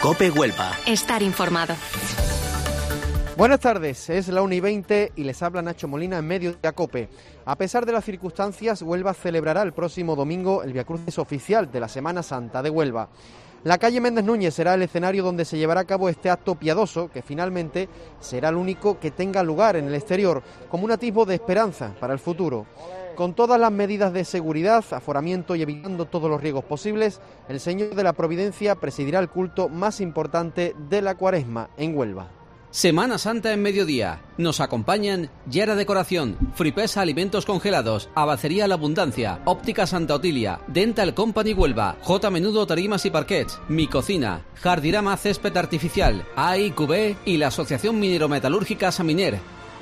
COPE Huelva. Estar informado. Buenas tardes, es la 1:20 y les habla Nacho Molina en medio de COPE. A pesar de las circunstancias, Huelva celebrará el próximo domingo el Viacrucis oficial de la Semana Santa de Huelva. La calle Méndez Núñez será el escenario donde se llevará a cabo este acto piadoso, que finalmente será el único que tenga lugar en el exterior, como un atisbo de esperanza para el futuro. Con todas las medidas de seguridad, aforamiento y evitando todos los riesgos posibles, el Señor de la Providencia presidirá el culto más importante de la Cuaresma en Huelva. Semana Santa en mediodía. Nos acompañan Yara Decoración, Fripesa Alimentos Congelados, Abacería La Abundancia, Óptica Santa Otilia, Dental Company Huelva, J Menudo Tarimas y Parquets, Mi Cocina, Jardirama Césped Artificial, AIQB y la Asociación Minero-Metalúrgica Saminer.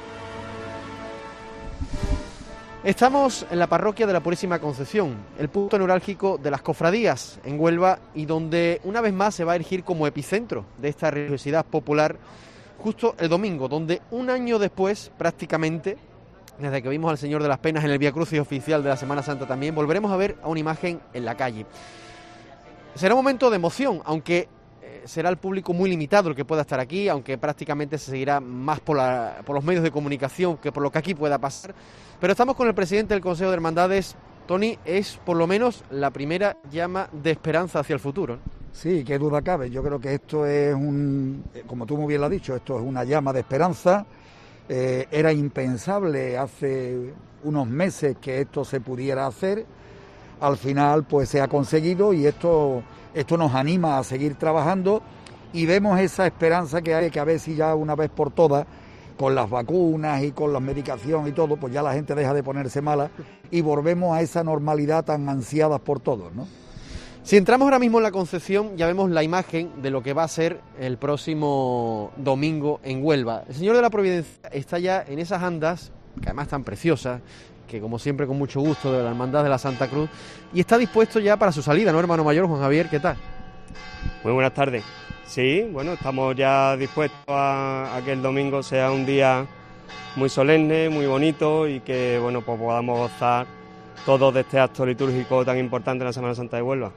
Estamos en la parroquia de la Purísima Concepción, el punto neurálgico de las cofradías en Huelva y donde una vez más se va a erigir como epicentro de esta religiosidad popular justo el domingo, donde un año después, prácticamente, desde que vimos al Señor de las Penas en el Viacrucis oficial de la Semana Santa también, volveremos a ver a una imagen en la calle. Será un momento de emoción, aunque será el público muy limitado el que pueda estar aquí, aunque prácticamente se seguirá más por los medios de comunicación que por lo que aquí pueda pasar. Pero estamos con el presidente del Consejo de Hermandades. Tony, es por lo menos la primera llama de esperanza hacia el futuro, ¿no? Sí, qué duda cabe. Yo creo que esto es como tú muy bien lo has dicho, esto es una llama de esperanza. Era impensable hace unos meses que esto se pudiera hacer. Al final, pues se ha conseguido y esto nos anima a seguir trabajando y vemos esa esperanza que hay, que a ver si ya una vez por todas, con las vacunas y con la medicación y todo, pues ya la gente deja de ponerse mala y volvemos a esa normalidad tan ansiada por todos, ¿no? Si entramos ahora mismo en la Concepción, ya vemos la imagen de lo que va a ser el próximo domingo en Huelva. El Señor de la Providencia está ya en esas andas, que además están preciosas, que como siempre con mucho gusto, de la Hermandad de la Santa Cruz, y está dispuesto ya para su salida, ¿no, hermano mayor Juan Javier? ¿Qué tal? Muy buenas tardes. Sí, bueno, estamos ya dispuestos a que el domingo sea un día muy solemne, muy bonito y que, bueno, pues podamos gozar todos de este acto litúrgico tan importante en la Semana Santa de Huelva.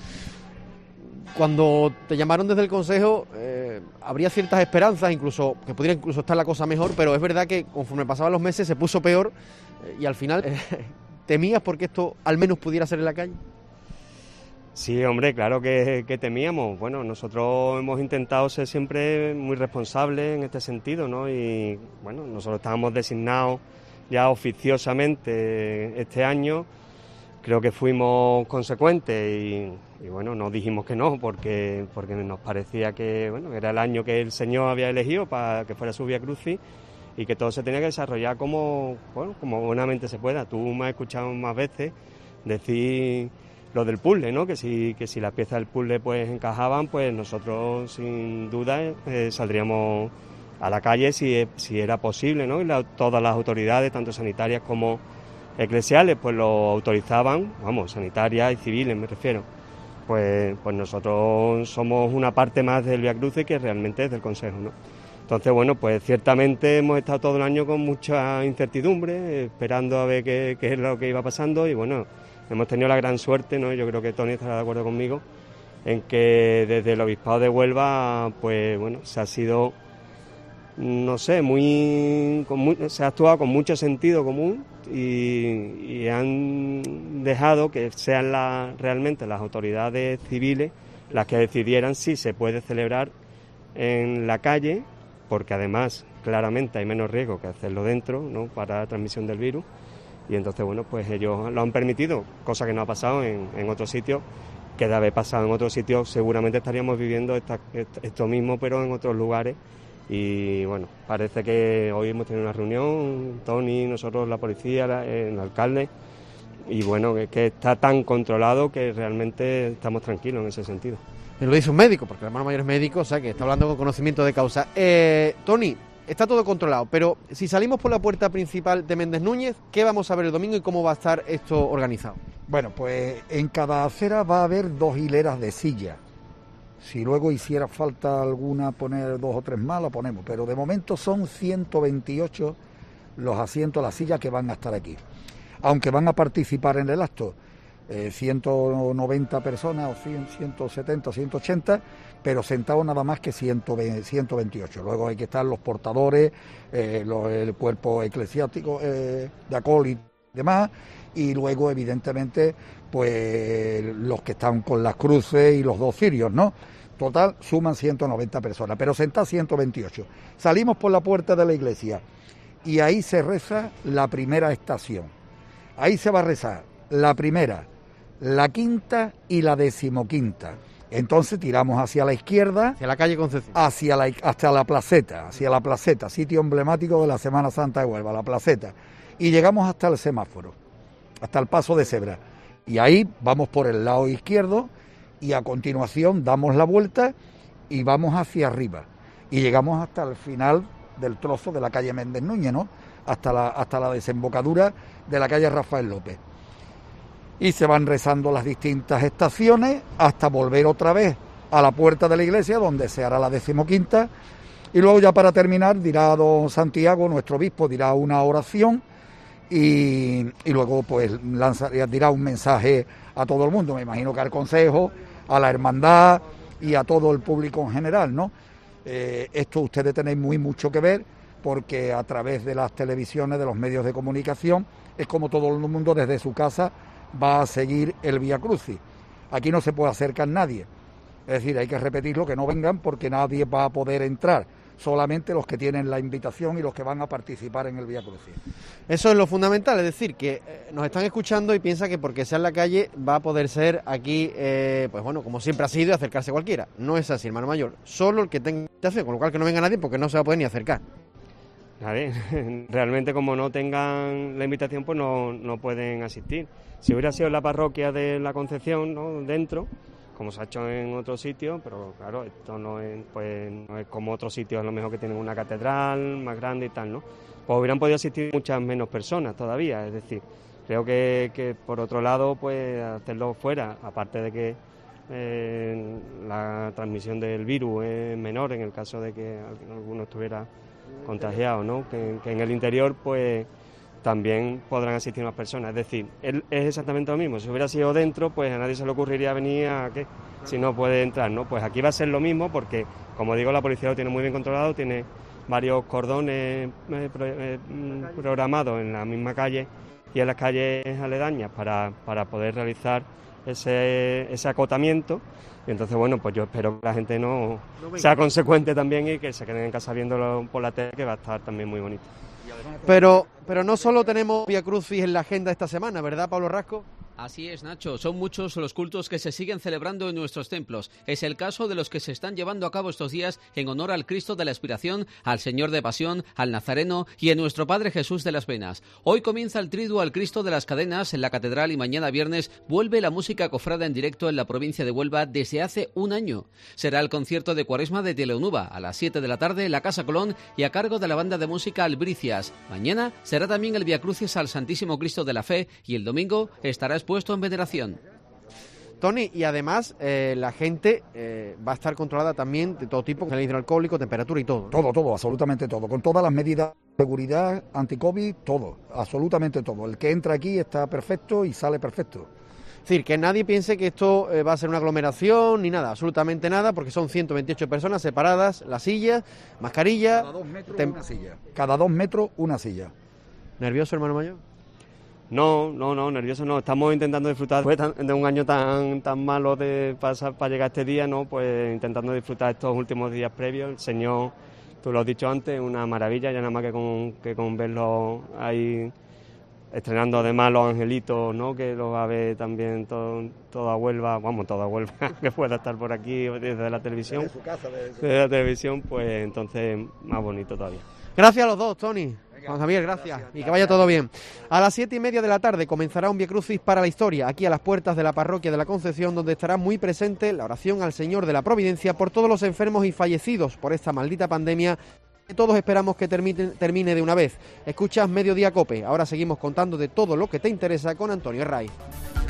Cuando te llamaron desde el Consejo, habría ciertas esperanzas, incluso que pudiera incluso estar la cosa mejor, pero es verdad que conforme pasaban los meses se puso peor y al final temías porque esto al menos pudiera ser en la calle. Sí, hombre, claro que temíamos. Bueno, nosotros hemos intentado ser siempre muy responsables en este sentido, ¿no? Y bueno, nosotros estábamos designados ya oficiosamente este año. Creo que fuimos consecuentes y bueno, no dijimos que no, porque nos parecía que bueno, era el año que el Señor había elegido para que fuera su Viacrucis y que todo se tenía que desarrollar como buenamente se pueda. Tú me has escuchado más veces decir lo del puzzle, ¿no? Que si las piezas del puzzle pues encajaban, pues nosotros sin duda saldríamos a la calle si era posible, ¿no? Y todas las autoridades, tanto sanitarias como eclesiales, pues lo autorizaban, vamos, sanitarias y civiles me refiero. Pues nosotros somos una parte más del Viacrucis que realmente es del Consejo, ¿no? Entonces, bueno, pues ciertamente hemos estado todo el año con mucha incertidumbre, esperando a ver qué es lo que iba pasando y bueno, hemos tenido la gran suerte, ¿no? Yo creo que Tony estará de acuerdo conmigo, en que desde el Obispado de Huelva, pues bueno, se ha sido, no sé, se ha actuado con mucho sentido común y han dejado que sean realmente las autoridades civiles las que decidieran si se puede celebrar en la calle, porque además claramente hay menos riesgo que hacerlo dentro, ¿no? Para la transmisión del virus. Y entonces, bueno, pues ellos lo han permitido, cosa que no ha pasado en otros sitios, que de haber pasado en otros sitios seguramente estaríamos viviendo esto mismo, pero en otros lugares. Y bueno, parece que hoy hemos tenido una reunión, Tony, nosotros, la policía, el alcalde, y bueno, es que está tan controlado que realmente estamos tranquilos en ese sentido. Me lo dice un médico, porque el hermano mayor es médico, o sea que está hablando con conocimiento de causa. Tony, está todo controlado, pero si salimos por la puerta principal de Méndez Núñez, ¿qué vamos a ver el domingo y cómo va a estar esto organizado? Bueno, pues en cada acera va a haber 2 hileras de sillas. Si luego hiciera falta alguna poner 2 o 3 más, la ponemos. Pero de momento son 128 los asientos, las sillas que van a estar aquí. Aunque van a participar en el acto 190 personas, o 100, 170, 180, pero sentados nada más que 128. Luego hay que estar los portadores, el cuerpo eclesiástico de acólitos y demás, y luego evidentemente pues los que están con las cruces y los 2 cirios, ¿no? Total suman 190 personas, pero sentadas 128. Salimos por la puerta de la iglesia y ahí se reza la primera estación. Ahí se va a rezar la primera, la quinta y la 15ª. Entonces tiramos hacia la izquierda, hacia la calle Concepción, hasta la placeta, sitio emblemático de la Semana Santa de Huelva, la placeta, y llegamos hasta el semáforo, hasta el paso de cebra, y ahí vamos por el lado izquierdo y a continuación damos la vuelta y vamos hacia arriba y llegamos hasta el final del trozo de la calle Méndez Núñez, ¿no? Hasta la desembocadura de la calle Rafael López. Y se van rezando las distintas estaciones hasta volver otra vez a la puerta de la iglesia, donde se hará la 15ª, y luego ya para terminar dirá don Santiago, nuestro obispo, dirá una oración y luego pues dirá un mensaje a todo el mundo, me imagino que al consejo, a la hermandad y a todo el público en general, ¿no? Esto ustedes tenéis mucho que ver, porque a través de las televisiones, de los medios de comunicación, es como todo el mundo desde su casa va a seguir el Vía Crucis. Aquí no se puede acercar nadie, es decir, hay que repetirlo, que no vengan porque nadie va a poder entrar, solamente los que tienen la invitación y los que van a participar en el Vía Crucis. Eso es lo fundamental, es decir, que nos están escuchando y piensa que porque sea en la calle va a poder ser aquí, pues bueno, como siempre ha sido, acercarse cualquiera. No es así, hermano mayor, solo el que tenga invitación, con lo cual que no venga nadie porque no se va a poder ni acercar. Realmente como no tengan la invitación pues no pueden asistir. Si hubiera sido en la parroquia de la Concepción, ¿no?, dentro, como se ha hecho en otros sitios, pero claro, esto no es como otros sitios a lo mejor que tienen una catedral más grande y tal, ¿no? Pues hubieran podido asistir muchas menos personas todavía, es decir, creo que por otro lado pues hacerlo fuera, aparte de que la transmisión del virus es menor en el caso de que alguno estuviera contagiado, ¿no? Que en el interior pues también podrán asistir más personas, es decir, es exactamente lo mismo. Si hubiera sido dentro, pues a nadie se le ocurriría venir a qué, si no puede entrar, ¿no? Pues aquí va a ser lo mismo porque, como digo, la policía lo tiene muy bien controlado, tiene varios cordones programados en la misma calle y en las calles aledañas para poder realizar ese acotamiento. Y entonces, bueno, pues yo espero que la gente no sea consecuente también y que se queden en casa viéndolo por la tele, que va a estar también muy bonito. Pero no solo tenemos Vía Crucis en la agenda esta semana, ¿verdad, Pablo Rasco? Así es, Nacho. Son muchos los cultos que se siguen celebrando en nuestros templos. Es el caso de los que se están llevando a cabo estos días en honor al Cristo de la Expiración, al Señor de Pasión, al Nazareno y a nuestro Padre Jesús de las Penas. Hoy comienza el triduo al Cristo de las Cadenas en la Catedral y mañana viernes vuelve la música cofrada en directo en la provincia de Huelva desde hace un año. Será el concierto de Cuaresma de Teleonuba a las 7 de la tarde en la Casa Colón y a cargo de la banda de música Albricias. Mañana será también el Viacrucis al Santísimo Cristo de la Fe y el domingo estará puesto en veneración. Tony, y además la gente va a estar controlada también de todo tipo, con el hidroalcohólico, temperatura y todo, ¿no? Todo, absolutamente todo, con todas las medidas de seguridad, anti-COVID, todo, absolutamente todo. El que entra aquí está perfecto y sale perfecto. Es decir, que nadie piense que esto va a ser una aglomeración ni nada, absolutamente nada, porque son 128 personas separadas, las sillas, mascarilla... Cada 2 metros una silla. Cada 2 metros una silla. ¿Nervioso, hermano mayor? No, nervioso no. Estamos intentando disfrutar después de un año tan malo de pasar para llegar a este día, ¿no? Pues intentando disfrutar estos últimos días previos. El Señor, tú lo has dicho antes, una maravilla, ya nada más que con verlo ahí estrenando además los angelitos, ¿no? Que los va a ver también toda Huelva, que pueda estar por aquí desde la televisión. Desde su casa, desde la televisión, pues entonces más bonito todavía. Gracias a los dos, Tony. Juan Javier, gracias. Y que vaya todo bien. A las 7:30 de la tarde comenzará un Vía Crucis para la historia, aquí a las puertas de la parroquia de la Concepción, donde estará muy presente la oración al Señor de la Providencia por todos los enfermos y fallecidos por esta maldita pandemia, que todos esperamos que termine de una vez. Escuchas Mediodía Cope. Ahora seguimos contando de todo lo que te interesa con Antonio Herraiz.